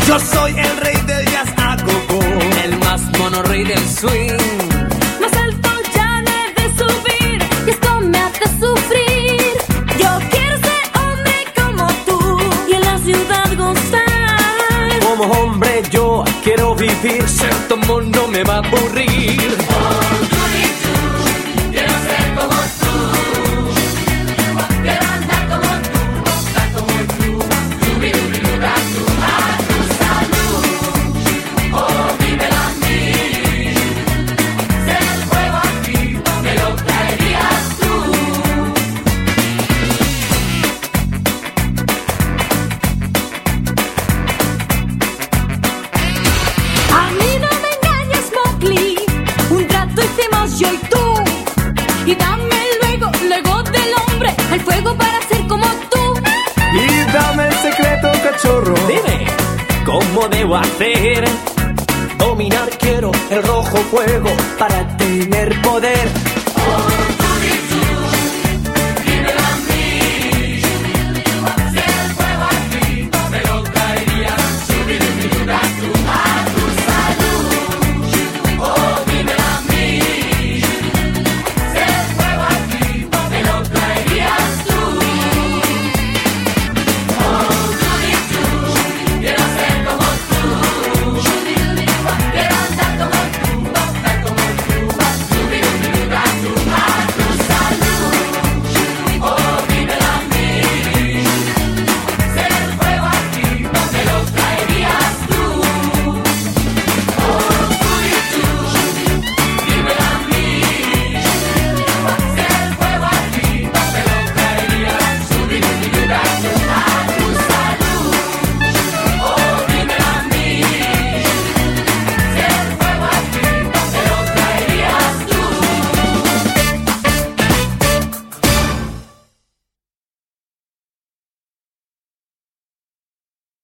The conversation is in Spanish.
Yo soy el rey del jazz a go-go, el más mono rey del swing. Más alto ya no he de subir y esto me hace sufrir. Yo quiero ser hombre como tú y en la ciudad gozar. Como hombre yo quiero vivir, Ser tu mundo me va a aburrir. Yo y tú, y dame luego del hombre el fuego para ser como tú. Y dame el secreto, cachorro. Dime, ¿cómo debo hacer? dominar quiero el rojo fuego Para tener poder.